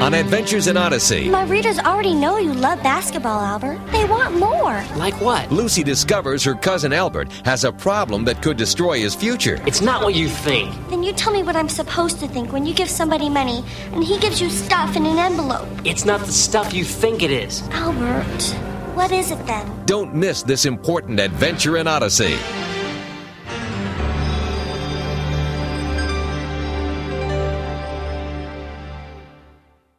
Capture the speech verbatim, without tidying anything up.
on Adventures in Odyssey. My readers already know you love basketball, Albert. They want more. Like what? Lucy discovers her cousin Albert has a problem that could destroy his future. It's not what you think. Then you tell me what I'm supposed to think when you give somebody money and he gives you stuff in an envelope. It's not the stuff you think it is. Albert, what is it then? Don't miss this important Adventure in Odyssey.